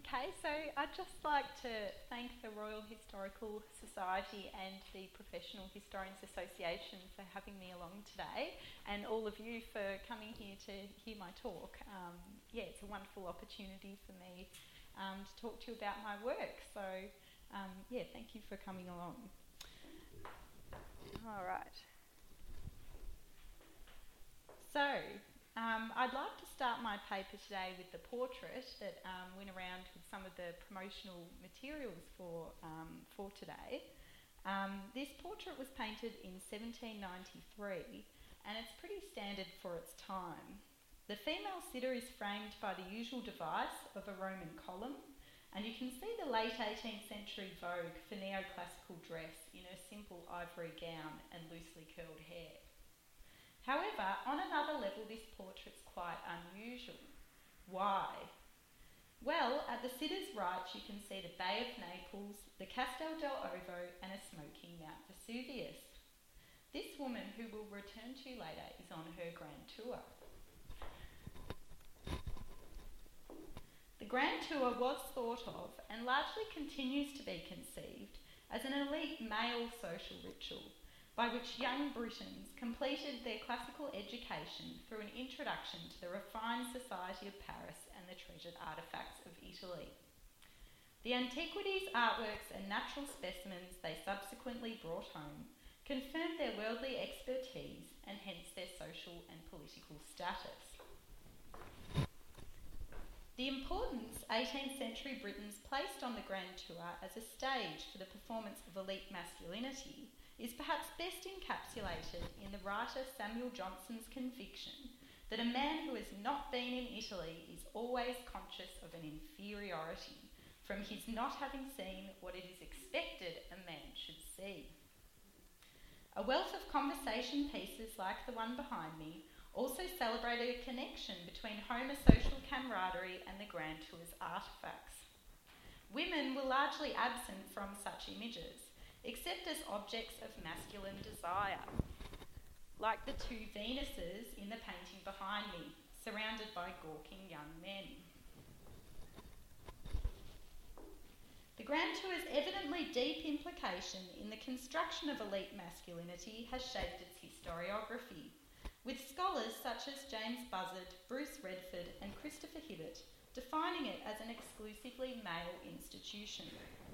Okay, so I'd just like to thank the Royal Historical Society and the Professional Historians Association for having me along today, and all of you for coming here to hear my talk. It's a wonderful opportunity for me to talk to you about my work, so thank you for coming along. All right. So, I'd like to start my paper today with the portrait that went around with some of the promotional materials for today. This portrait was painted in 1793 and it's pretty standard for its time. The female sitter is framed by the usual device of a Roman column, and you can see the late 18th century vogue for neoclassical dress in a simple ivory gown and loosely curled hair. However, on another level, this portrait's quite unusual. Why? Well, at the sitter's right, you can see the Bay of Naples, the Castel dell'Ovo, and a smoking Mount Vesuvius. This woman, who we'll return to later, is on her grand tour. The grand tour was thought of, and largely continues to be conceived, as an elite male social ritual, by which young Britons completed their classical education through an introduction to the refined society of Paris and the treasured artefacts of Italy. The antiquities, artworks and natural specimens they subsequently brought home confirmed their worldly expertise and hence their social and political status. The importance 18th century Britons placed on the grand tour as a stage for the performance of elite masculinity is perhaps best encapsulated in the writer Samuel Johnson's conviction that a man who has not been in Italy is always conscious of an inferiority from his not having seen what it is expected a man should see. A wealth of conversation pieces like the one behind me also celebrated a connection between homosocial camaraderie and the grand tour's artefacts. Women were largely absent from such images, except as objects of masculine desire, like the two Venuses in the painting behind me, surrounded by gawking young men. The grand tour's evidently deep implication in the construction of elite masculinity has shaped its historiography, with scholars such as James Buzzard, Bruce Redford and Christopher Hibbert defining it as an exclusively male institution.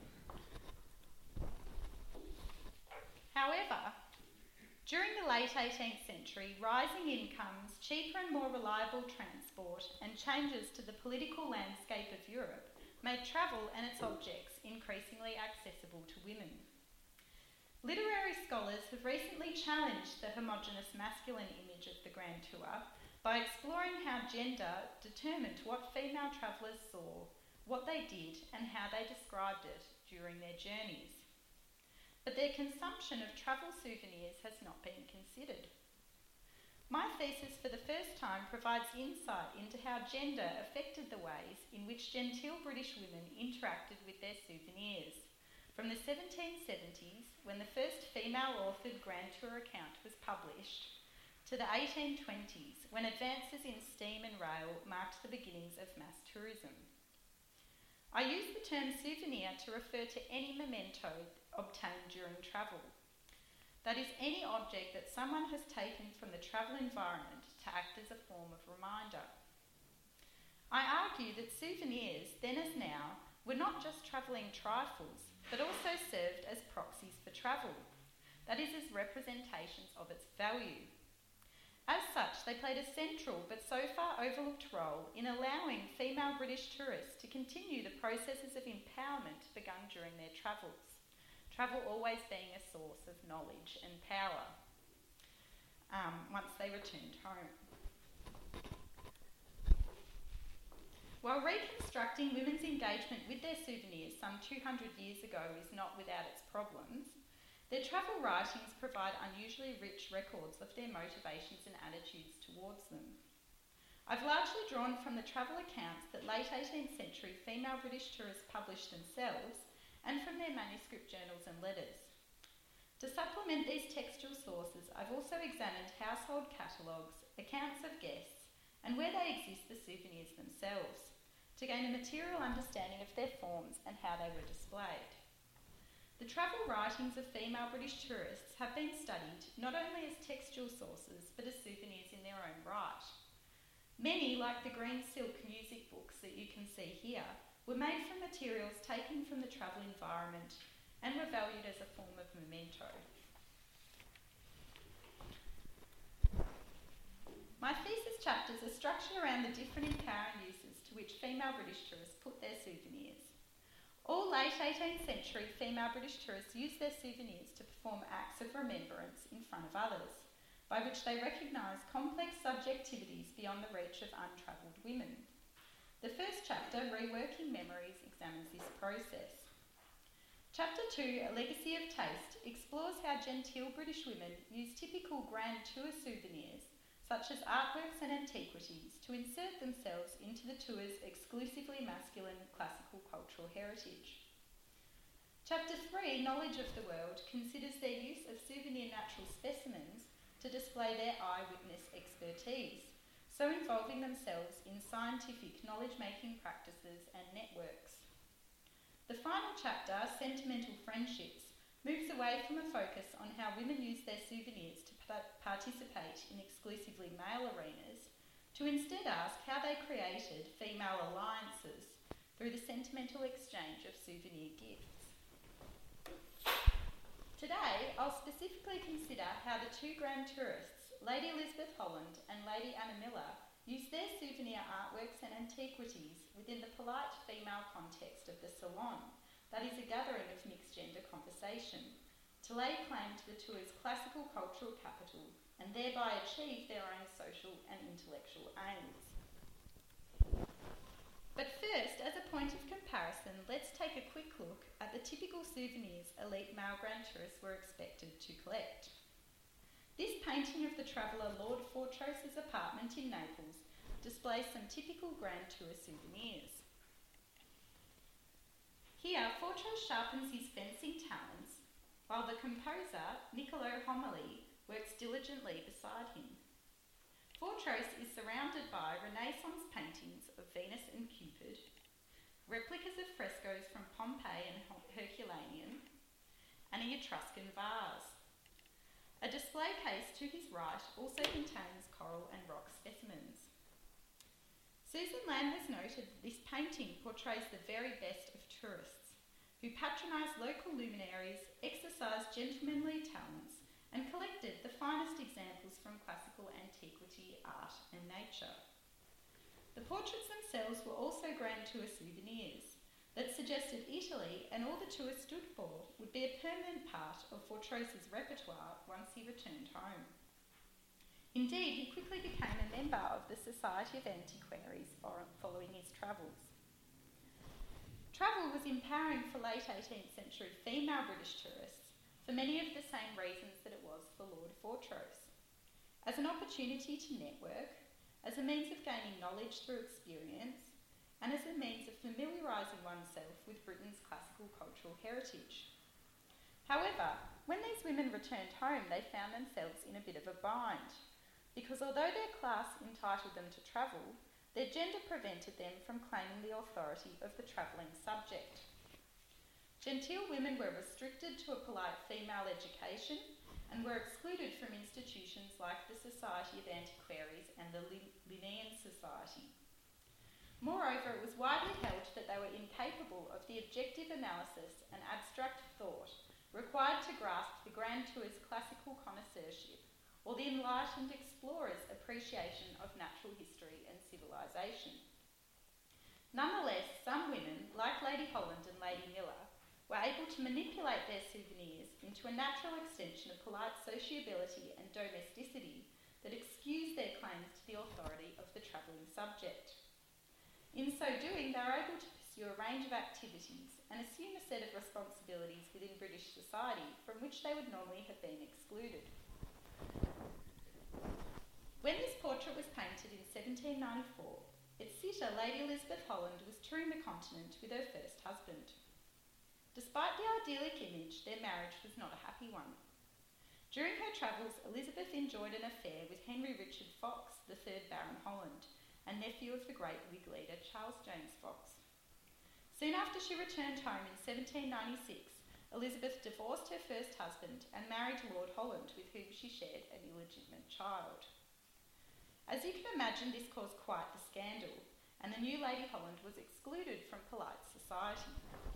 However, during the late 18th century, rising incomes, cheaper and more reliable transport, and changes to the political landscape of Europe made travel and its objects increasingly accessible to women. Literary scholars have recently challenged the homogenous masculine image of the grand tour by exploring how gender determined what female travellers saw, what they did, and how they described it during their journeys. But their consumption of travel souvenirs has not been considered. My thesis for the first time provides insight into how gender affected the ways in which genteel British women interacted with their souvenirs, from the 1770s, when the first female-authored Grand Tour account was published, to the 1820s, when advances in steam and rail marked the beginnings of mass tourism. I use the term souvenir to refer to any memento obtained during travel. That is, any object that someone has taken from the travel environment to act as a form of reminder. I argue that souvenirs, then as now, were not just travelling trifles, but also served as proxies for travel, that is, as representations of its value. As such, they played a central but so far overlooked role in allowing female British tourists to continue the processes of empowerment begun during their travels, travel always being a source of knowledge and power once they returned home. While reconstructing women's engagement with their souvenirs some 200 years ago is not without its problems, their travel writings provide unusually rich records of their motivations and attitudes towards them. I've largely drawn from the travel accounts that late 18th century female British tourists published themselves and from their manuscript journals and letters. To supplement these textual sources, I've also examined household catalogues, accounts of guests, and where they exist, the souvenirs themselves, to gain a material understanding of their forms and how they were displayed. The travel writings of female British tourists have been studied not only as textual sources but as souvenirs in their own right. Many, like the green silk music books that you can see here, were made from materials taken from the travel environment and were valued as a form of memento. My thesis chapters are structured around the different empowering uses to which female British tourists put their souvenirs. All late 18th century female British tourists used their souvenirs to perform acts of remembrance in front of others, by which they recognised complex subjectivities beyond the reach of untravelled women. The first chapter, Reworking Memories, examines this process. Chapter 2, A Legacy of Taste, explores how genteel British women used typical grand tour souvenirs, such as artworks and antiquities, to insert themselves into the tour's exclusively masculine classical cultural heritage. Chapter 3, Knowledge of the World, considers their use of souvenir natural specimens to display their eyewitness expertise, so involving themselves in scientific knowledge-making practices and networks. The final chapter, Sentimental Friendships, moves away from a focus on how women use their souvenirs to participate in exclusively male arenas, to instead ask how they created female alliances through the sentimental exchange of souvenir gifts. Today, I'll specifically consider how the two grand tourists, Lady Elizabeth Holland and Lady Anna Miller, used their souvenir artworks and antiquities within the polite female context of the salon, that is a gathering of mixed-gender conversation, to lay claim to the tour's classical cultural capital and thereby achieve their own social and intellectual aims. But first, as a point of comparison, let's take a quick look at the typical souvenirs elite male grand tourists were expected to collect. This painting of the traveller Lord Fortrose's apartment in Naples displays some typical grand tour souvenirs. Here, Fortrose sharpens his fencing talents, while the composer, Niccolò Homoli, works diligently beside him. Fortrose is surrounded by Renaissance paintings of Venus and Cupid, replicas of frescoes from Pompeii and Herculaneum, and an Etruscan vase. A display case to his right also contains coral and rock specimens. Susan Lamb has noted that this painting portrays the very best of tourists, who patronised local luminaries, exercised gentlemanly talents, and collected the finest examples from classical antiquity, art and nature. The portraits themselves were also grand tour souvenirs that suggested Italy and all the tour stood for would be a permanent part of Fortrose's repertoire once he returned home. Indeed, he quickly became a member of the Society of Antiquaries following his travels. Travel was empowering for late 18th century female British tourists for many of the same reasons that it was for Lord Fortrose. As an opportunity to network, as a means of gaining knowledge through experience, and as a means of familiarising oneself with Britain's classical cultural heritage. However, when these women returned home, they found themselves in a bit of a bind, because although their class entitled them to travel, their gender prevented them from claiming the authority of the travelling subject. Genteel women were restricted to a polite female education and were excluded from institutions like the Society of Antiquaries and the Linnean Society. Moreover, it was widely held that they were incapable of the objective analysis and abstract thought required to grasp the grand tour's classical connoisseurship or the enlightened explorer's appreciation of natural history and civilisation. Nonetheless, some women, like Lady Holland and Lady Miller, were able to manipulate their souvenirs into a natural extension of polite sociability and domesticity that excused their claims to the authority of the travelling subject. In so doing, they were able to pursue a range of activities and assume a set of responsibilities within British society from which they would normally have been excluded. When this portrait was painted in 1794, its sitter, Lady Elizabeth Holland, was touring the continent with her first husband. Despite the idyllic image, their marriage was not a happy one. During her travels, Elizabeth enjoyed an affair with Henry Richard Fox, the third Baron Holland, and nephew of the great Whig leader Charles James Fox. Soon after she returned home in 1796, Elizabeth divorced her first husband and married Lord Holland, with whom she shared an illegitimate child. As you can imagine, this caused quite the scandal, and the new Lady Holland was excluded from polite society.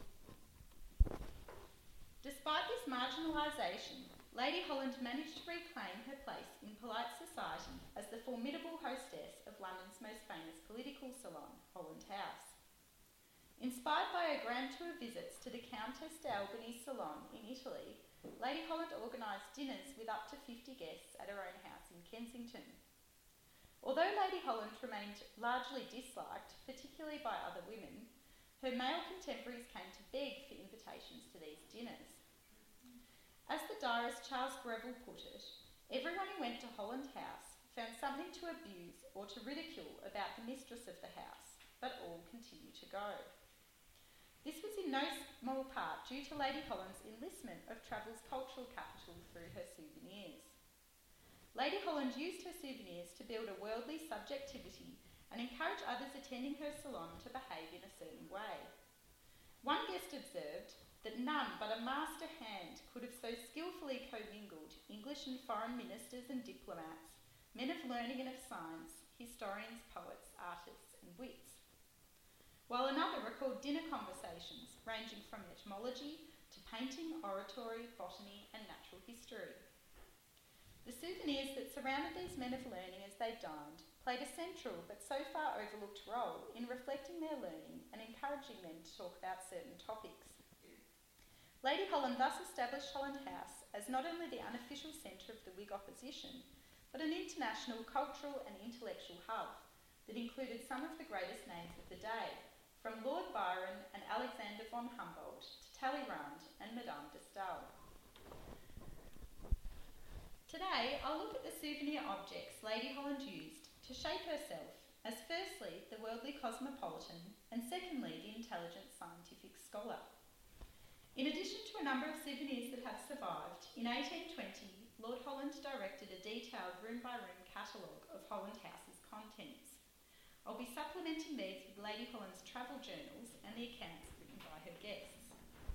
Despite this marginalisation, Lady Holland managed to reclaim her place in polite society as the formidable hostess of London's most famous political salon, Holland House. Inspired by her grand tour visits to the Countess d'Albany's salon in Italy, Lady Holland organised dinners with up to 50 guests at her own house in Kensington. Although Lady Holland remained largely disliked, particularly by other women, her male contemporaries came to beg for invitations to these dinners. As the diarist Charles Greville put it, everyone who went to Holland House found something to abuse or to ridicule about the mistress of the house, but all continued to go. This was in no small part due to Lady Holland's enlistment of travel's cultural capital through her souvenirs. Lady Holland used her souvenirs to build a worldly subjectivity and encourage others attending her salon to behave in a certain way. One guest observed that none but a master hand could have so skillfully commingled English and foreign ministers and diplomats, men of learning and of science, historians, poets, artists and wits. While another recalled dinner conversations ranging from etymology to painting, oratory, botany and natural history. The souvenirs that surrounded these men of learning as they dined played a central but so far overlooked role in reflecting their learning and encouraging them to talk about certain topics. Lady Holland thus established Holland House as not only the unofficial centre of the Whig opposition, but an international cultural and intellectual hub that included some of the greatest names of the day, from Lord Byron and Alexander von Humboldt to Talleyrand and Madame de Staël. Today, I'll look at the souvenir objects Lady Holland used to shape herself as firstly the worldly cosmopolitan and secondly the intelligent scientific scholar. In addition to a number of souvenirs that have survived, in 1820 Lord Holland directed a detailed room-by-room catalogue of Holland House's contents. I'll be supplementing these with Lady Holland's travel journals and the accounts written by her guests.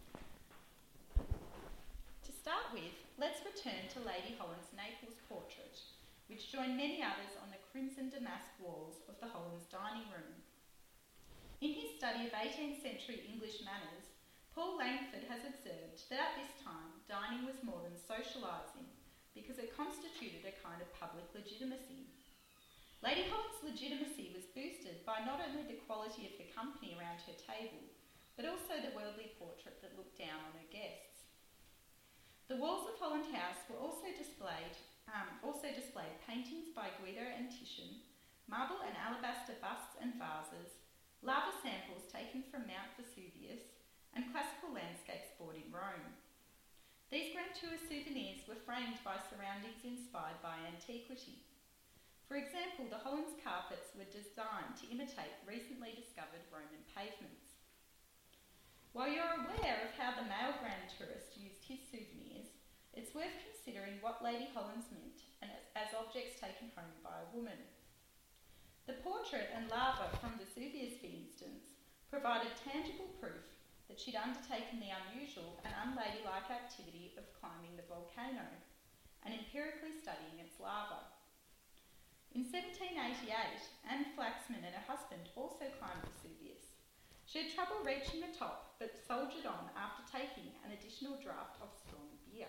To start with, let's return to Lady Holland's Naples portrait, which joined many others on the crimson damask walls of the Hollands' dining room. In his study of 18th century English manners, Paul Langford has observed that at this time dining was more than socialising because it constituted a kind of public legitimacy. Lady Holland's legitimacy was boosted by not only the quality of the company around her table, but also the worldly portrait that looked down on her guests. The walls of Holland House were also displayed paintings by Guido and Titian, marble and alabaster busts and vases, lava samples taken from Mount Vesuvius, and classical landscapes bought in Rome. These grand tour souvenirs were framed by surroundings inspired by antiquity. For example, the Hollands carpets were designed to imitate recently discovered Roman pavements. While you're aware of how the male grand tourist used his souvenirs, it's worth considering what Lady Holland's meant and as objects taken home by a woman. The portrait and lava from Vesuvius, for instance, provided tangible proof that she'd undertaken the unusual and unladylike activity of climbing the volcano and empirically studying its lava. In 1788, Anne Flaxman and her husband also climbed Vesuvius. She had trouble reaching the top, but soldiered on after taking an additional draught of strong beer.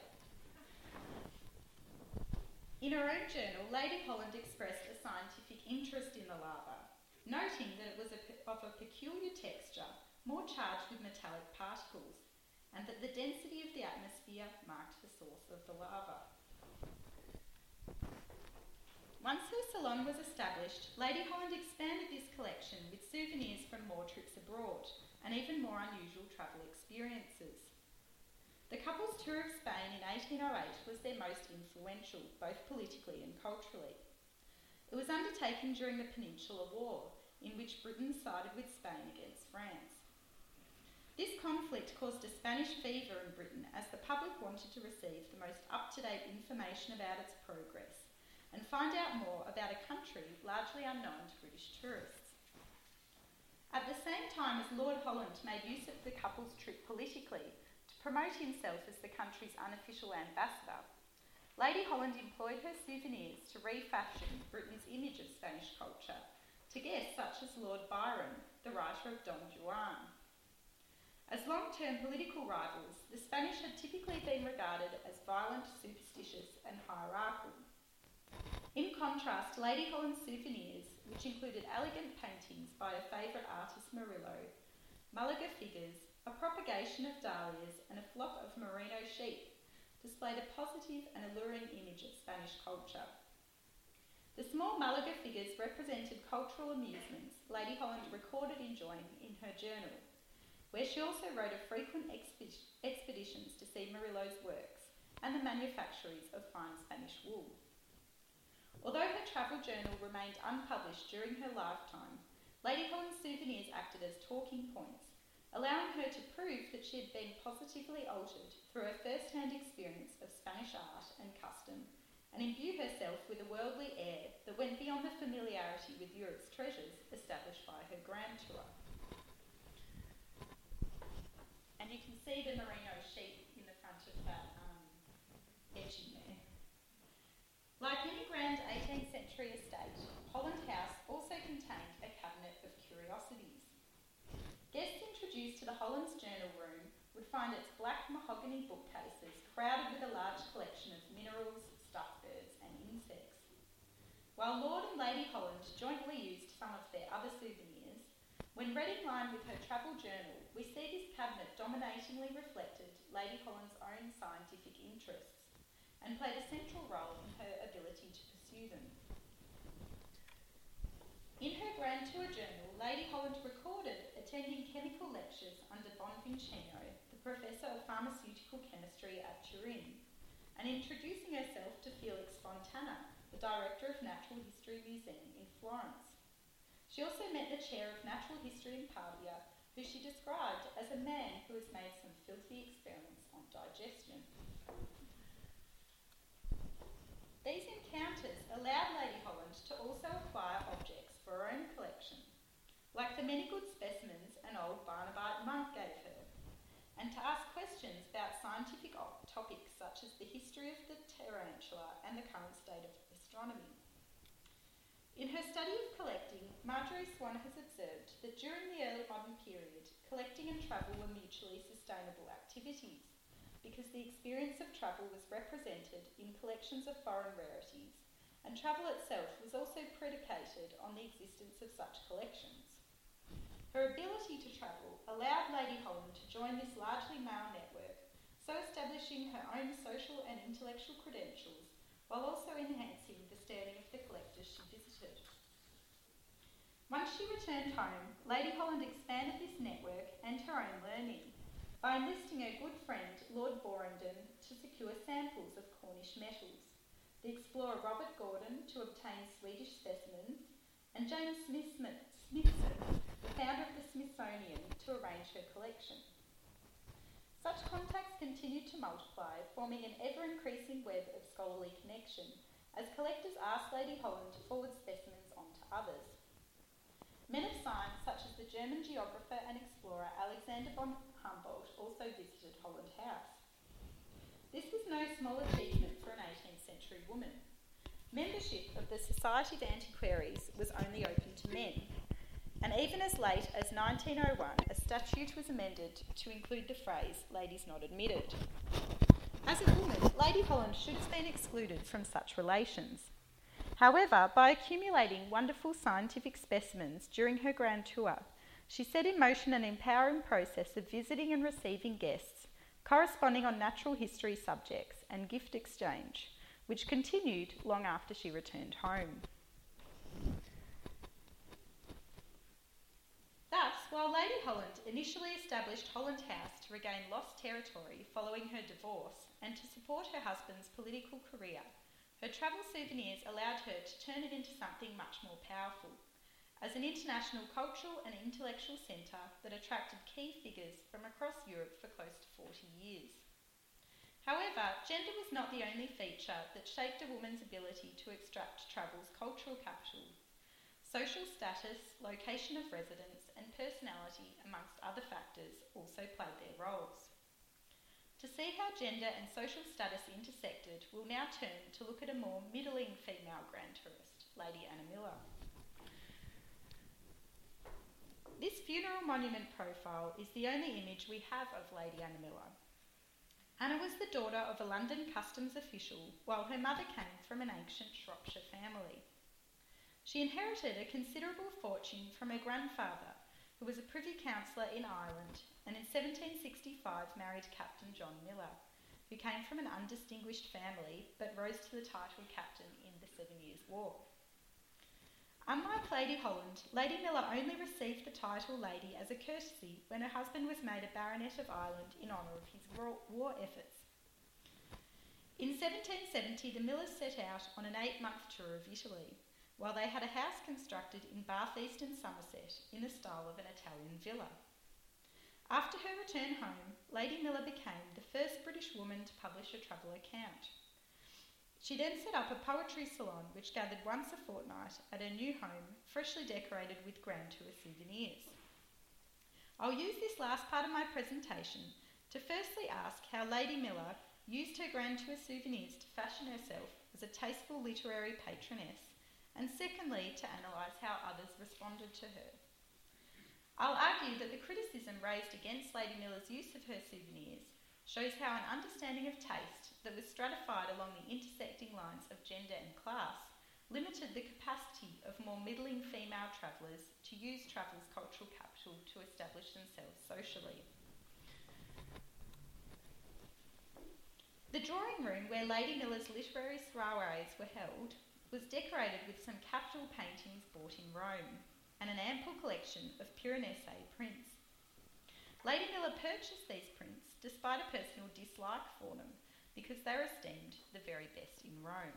In her own journal, Lady Holland expressed a scientific interest in the lava, noting that it was of a peculiar texture, more charged with metallic particles, and that the density of the atmosphere marked the source of the lava. Once her salon was established, Lady Holland expanded this collection with souvenirs from more trips abroad and even more unusual travel experiences. The couple's tour of Spain in 1808 was their most influential, both politically and culturally. It was undertaken during the Peninsular War, in which Britain sided with Spain against France. This conflict caused a Spanish fever in Britain as the public wanted to receive the most up-to-date information about its progress, and find out more about a country largely unknown to British tourists. At the same time as Lord Holland made use of the couple's trip politically to promote himself as the country's unofficial ambassador, Lady Holland employed her souvenirs to refashion Britain's image of Spanish culture to guests such as Lord Byron, the writer of Don Juan. As long-term political rivals, the Spanish had typically been regarded as violent, superstitious and hierarchical. In contrast, Lady Holland's souvenirs, which included elegant paintings by her favourite artist Murillo, Malaga figures, a propagation of dahlias and a flock of merino sheep, displayed a positive and alluring image of Spanish culture. The small Malaga figures represented cultural amusements Lady Holland recorded enjoying in her journal, where she also wrote of frequent expeditions to see Murillo's works and the manufactories of fine Spanish wool. Although her travel journal remained unpublished during her lifetime, Lady Holland's souvenirs acted as talking points, allowing her to prove that she had been positively altered through her first-hand experience of Spanish art and custom, and imbue herself with a worldly air that went beyond the familiarity with Europe's treasures established by her grand tour. And you can see the merino sheep in the front of that etching there. Like any grand 18th century estate, Holland House also contained a cabinet of curiosities. Guests introduced to the Holland's Journal Room would find its black mahogany bookcases crowded with a large collection of minerals, stuffed birds and insects. While Lord and Lady Holland jointly used some of their other souvenirs, when read in line with her travel journal, we see this cabinet dominatingly reflected Lady Holland's own scientific interests and played a central role in her ability to pursue them. In her Grand Tour journal, Lady Holland recorded attending chemical lectures under Bonvicino, the professor of pharmaceutical chemistry at Turin, and introducing herself to Felix Fontana, the director of Natural History Museum in Florence. She also met the chair of Natural History in Pavia, who she described as a man who has made some filthy experiments on digestion. These encounters allowed Lady Holland to also acquire objects for her own collection, like the many good specimens an old Barnabite monk gave her, and to ask questions about scientific topics such as the history of the tarantula and the current state of astronomy. In her study of collecting, Marjorie Swan has observed that during the early modern period, collecting and travel were mutually sustainable activities, because the experience of travel was represented in collections of foreign rarities, and travel itself was also predicated on the existence of such collections. Her ability to travel allowed Lady Holland to join this largely male network, so establishing her own social and intellectual credentials, while also enhancing the standing of the collectors she visited. Once she returned home, Lady Holland expanded this network and her own learning by enlisting her good friend Lord Borenden to secure samples of Cornish metals, the explorer Robert Gordon to obtain Swedish specimens, and James Smithson, the founder of the Smithsonian, to arrange her collection. Such contacts continued to multiply, forming an ever-increasing web of scholarly connection, as collectors asked Lady Holland to forward specimens on to others. Men of science, such as the German geographer and explorer Alexander von Humboldt, also visited Holland House. This was no small achievement for an 18th century woman. Membership of the Society of Antiquaries was only open to men, and even as late as 1901, a statute was amended to include the phrase, "ladies not admitted." As a woman, Lady Holland should have been excluded from such relations. However, by accumulating wonderful scientific specimens during her grand tour, she set in motion an empowering process of visiting and receiving guests, corresponding on natural history subjects and gift exchange, which continued long after she returned home. Thus, while Lady Holland initially established Holland House to regain lost territory following her divorce and to support her husband's political career, her travel souvenirs allowed her to turn it into something much more powerful, as an international cultural and intellectual centre that attracted key figures from across Europe for close to 40 years. However, gender was not the only feature that shaped a woman's ability to extract travel's cultural capital. Social status, location of residence, and personality, amongst other factors, also played their roles. To see how gender and social status intersected, we'll now turn to look at a more middling female grand tourist, Lady Anna Miller. This funeral monument profile is the only image we have of Lady Anna Miller. Anna was the daughter of a London customs official, while her mother came from an ancient Shropshire family. She inherited a considerable fortune from her grandfather, who was a Privy Councillor in Ireland, and in 1765 married Captain John Miller, who came from an undistinguished family but rose to the title captain in the 7 Years' War. Unlike Lady Holland, Lady Miller only received the title Lady as a courtesy when her husband was made a Baronet of Ireland in honour of his war efforts. In 1770, the Millers set out on an 8-month tour of Italy, while they had a house constructed in Bath East and Somerset in the style of an Italian villa. After her return home, Lady Miller became the first British woman to publish a travel account. She then set up a poetry salon which gathered once a fortnight at her new home, freshly decorated with grand tour souvenirs. I'll use this last part of my presentation to firstly ask how Lady Miller used her grand tour souvenirs to fashion herself as a tasteful literary patroness, and secondly to analyse how others responded to her. I'll argue that the criticism raised against Lady Miller's use of her souvenirs shows how an understanding of taste that was stratified along the intersecting lines of gender and class limited the capacity of more middling female travellers to use travel's cultural capital to establish themselves socially. The drawing room where Lady Miller's literary soirees were held was decorated with some capital paintings bought in Rome and an ample collection of Piranesi prints. Lady Miller purchased these prints despite a personal dislike for them because they were esteemed the very best in Rome.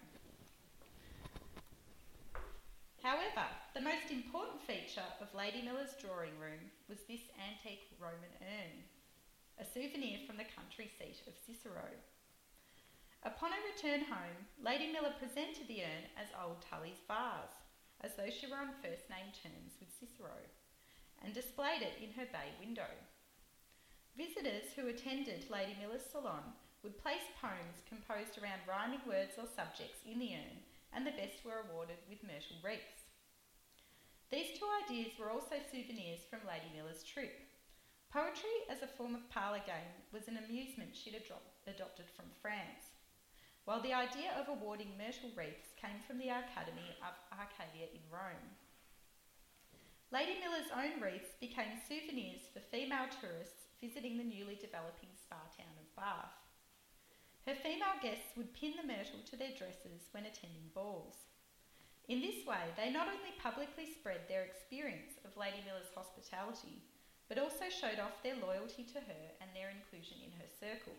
However, the most important feature of Lady Miller's drawing room was this antique Roman urn, a souvenir from the country seat of Cicero. Upon her return home, Lady Miller presented the urn as Old Tully's vase, as though she were on first-name terms with Cicero, and displayed it in her bay window. Visitors who attended Lady Miller's salon would place poems composed around rhyming words or subjects in the urn, and the best were awarded with myrtle wreaths. These two ideas were also souvenirs from Lady Miller's trip. Poetry as a form of parlour game was an amusement she'd adopted from France, while the idea of awarding myrtle wreaths came from the Academy of Arcadia in Rome. Lady Miller's own wreaths became souvenirs for female tourists visiting the newly developing spa town of Bath. Her female guests would pin the myrtle to their dresses when attending balls. In this way, they not only publicly spread their experience of Lady Miller's hospitality, but also showed off their loyalty to her and their inclusion in her circle.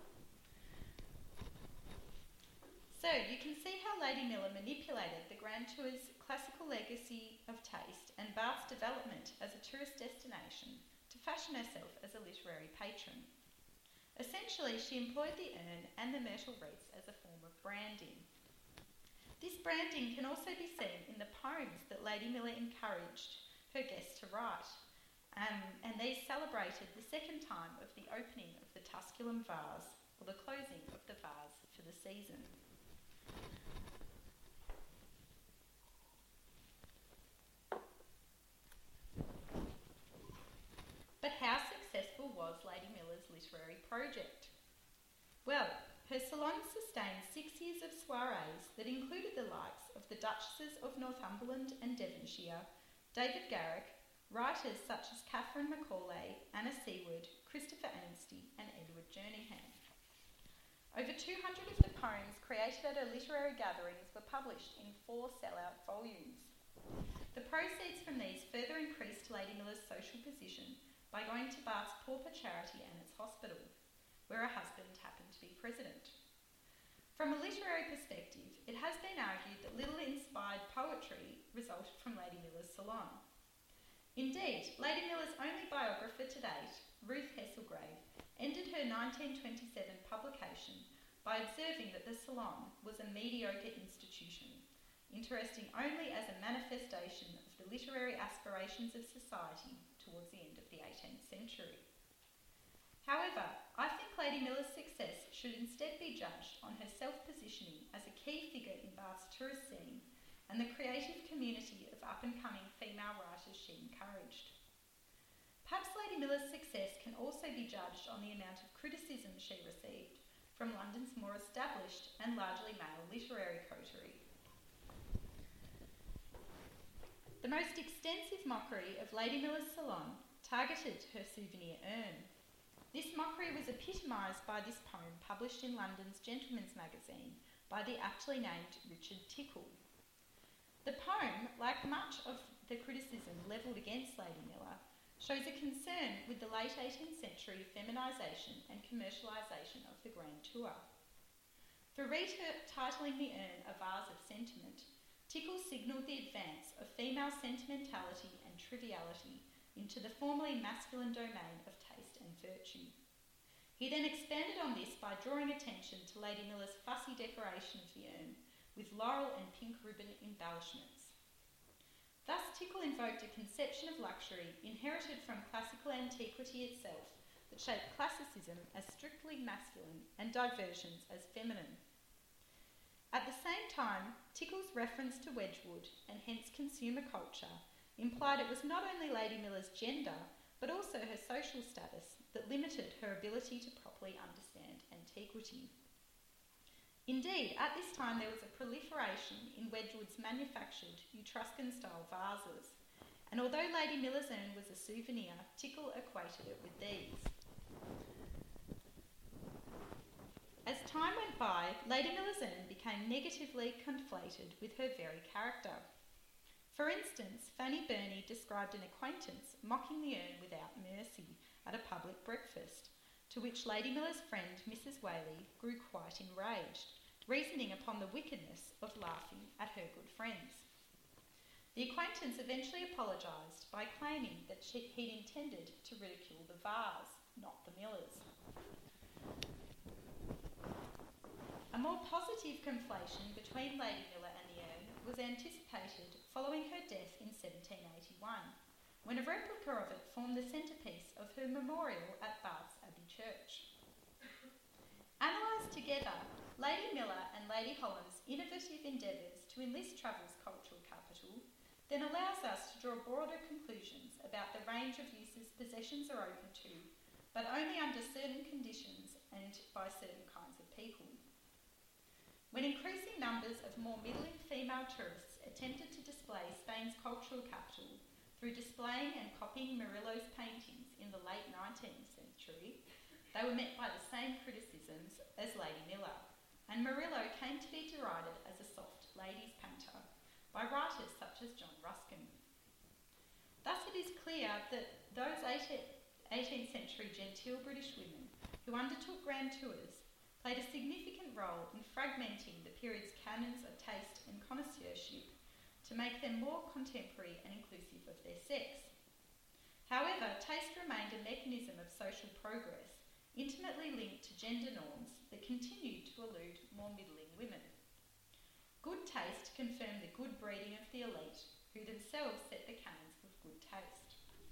So you can see how Lady Miller manipulated the Grand Tour's classical legacy of taste and Bath's development as a tourist destination to fashion herself as a literary patron. Essentially, she employed the urn and the myrtle wreaths as a form of branding. This branding can also be seen in the poems that Lady Miller encouraged her guests to write, and these celebrated the second time of the opening of the Tusculum vase, or the closing of the vase for the season. But how successful was Lady Miller's literary project? Well, her salon sustained 6 years of soirees that included the likes of the Duchesses of Northumberland and Devonshire, David Garrick, writers such as Catherine Macaulay, Anna Seward, Christopher Anstey and Edward Jerningham. Over 200 of the poems created at her literary gatherings were published in 4 sell-out volumes. The proceeds from these further increased Lady Miller's social position by going to Bath's pauper charity and its hospital, where her husband happened to be president. From a literary perspective, it has been argued that little inspired poetry resulted from Lady Miller's salon. Indeed, Lady Miller's only biographer to date, Ruth Hesselgrave, ended her 1927 publication by observing that the salon was a mediocre institution, interesting only as a manifestation of the literary aspirations of society towards the end of the 18th century. However, I think Lady Miller's success should instead be judged on her self-positioning as a key figure in Bath's tourist scene and the creative community of up-and-coming female writers she encouraged. Perhaps Lady Miller's success can also be judged on the amount of criticism she received from London's more established and largely male literary coterie. The most extensive mockery of Lady Miller's salon targeted her souvenir urn. This mockery was epitomised by this poem published in London's Gentleman's Magazine by the aptly named Richard Tickle. The poem, like much of the criticism levelled against Lady Miller, shows a concern with the late 18th century feminisation and commercialisation of the Grand Tour. For retitling the urn A Vase of Sentiment, Tickle signalled the advance of female sentimentality and triviality into the formerly masculine domain of taste and virtue. He then expanded on this by drawing attention to Lady Miller's fussy decoration of the urn with laurel and pink ribbon embellishments. Thus, Tickle invoked a conception of luxury inherited from classical antiquity itself that shaped classicism as strictly masculine and diversions as feminine. At the same time, Tickle's reference to Wedgwood, and hence consumer culture, implied it was not only Lady Miller's gender, but also her social status that limited her ability to properly understand antiquity. Indeed, at this time there was a proliferation in Wedgwood's manufactured Etruscan-style vases, and although Lady Miller's urn was a souvenir, Tickle equated it with these. As time went by, Lady Miller's urn became negatively conflated with her very character. For instance, Fanny Burney described an acquaintance mocking the urn without mercy at a public breakfast, to which Lady Miller's friend Mrs. Whaley grew quite enraged, reasoning upon the wickedness of laughing at her good friends. The acquaintance eventually apologised by claiming that he'd intended to ridicule the vase, not the Millers. A more positive conflation between Lady Miller and the urn was anticipated following her death in 1781, when a replica of it formed the centrepiece of her memorial at Bath's Abbey Church. Analysed together, Lady Miller and Lady Holland's innovative endeavours to enlist travel's cultural capital then allows us to draw broader conclusions about the range of uses possessions are open to, but only under certain conditions and by certain kinds of people. When increasing numbers of more middling female tourists attempted to display Spain's cultural capital through displaying and copying Murillo's paintings in the late 19th century, they were met by the same criticisms as Lady Miller, and Murillo came to be derided as a soft ladies' painter by writers such as John Ruskin. Thus it is clear that those 18th century genteel British women who undertook grand tours played a significant role in fragmenting the period's canons of taste and connoisseurship to make them more contemporary and inclusive of their sex. However, taste remained a mechanism of social progress, intimately linked to gender norms that continued to elude more middling women. Good taste confirmed the good breeding of the elite, who themselves set the canons of good taste.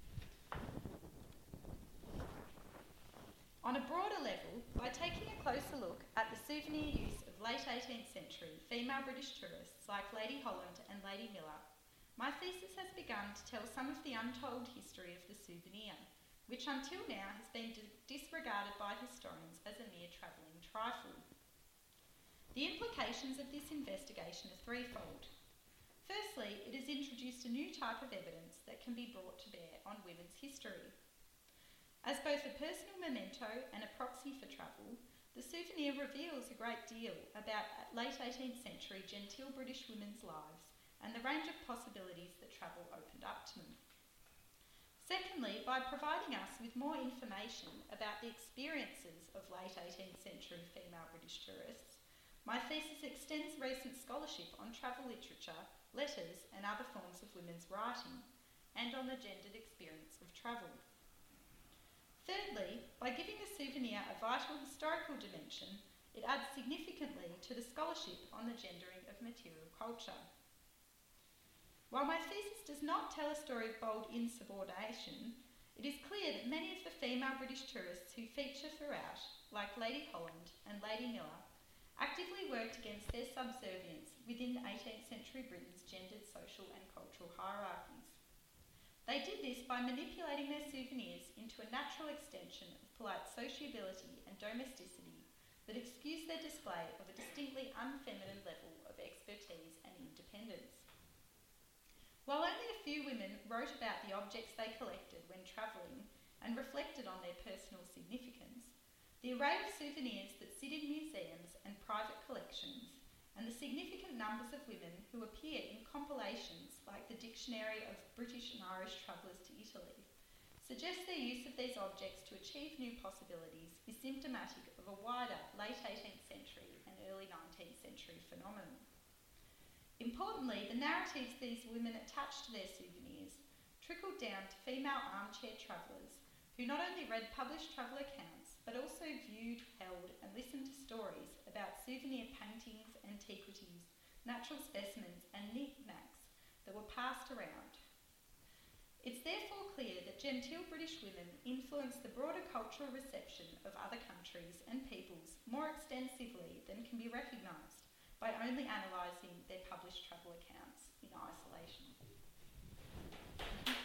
On a broader level, by taking a closer look at the souvenir use of late 18th century female British tourists like Lady Holland and Lady Miller, my thesis has begun to tell some of the untold history of the souvenir, which until now has been disregarded by historians as a mere travelling trifle. The implications of this investigation are threefold. Firstly, it has introduced a new type of evidence that can be brought to bear on women's history. As both a personal memento and a proxy for travel, the souvenir reveals a great deal about late 18th century genteel British women's lives and the range of possibilities that travel opened up to them. Secondly, by providing us with more information about the experiences of late 18th century female British tourists, my thesis extends recent scholarship on travel literature, letters and other forms of women's writing, and on the gendered experience of travel. Thirdly, by giving the souvenir a vital historical dimension, it adds significantly to the scholarship on the gendering of material culture. While my thesis does not tell a story of bold insubordination, it is clear that many of the female British tourists who feature throughout, like Lady Holland and Lady Miller, actively worked against their subservience within 18th century Britain's gendered social and cultural hierarchies. They did this by manipulating their souvenirs into a natural extension of polite sociability and domesticity that excused their display of a distinctly unfeminine level of expertise and independence. While only a few women wrote about the objects they collected when travelling and reflected on their personal significance, the array of souvenirs that sit in museums and private collections, and the significant numbers of women who appear in compilations like the Dictionary of British and Irish Travellers to Italy, suggest their use of these objects to achieve new possibilities is symptomatic of a wider late 18th century and early 19th century phenomenon. Importantly, the narratives these women attached to their souvenirs trickled down to female armchair travellers who not only read published travel accounts but also viewed, held and listened to stories about souvenir paintings, antiquities, natural specimens and knickknacks that were passed around. It's therefore clear that genteel British women influenced the broader cultural reception of other countries and peoples more extensively than can be recognised by only analysing their published travel accounts in isolation.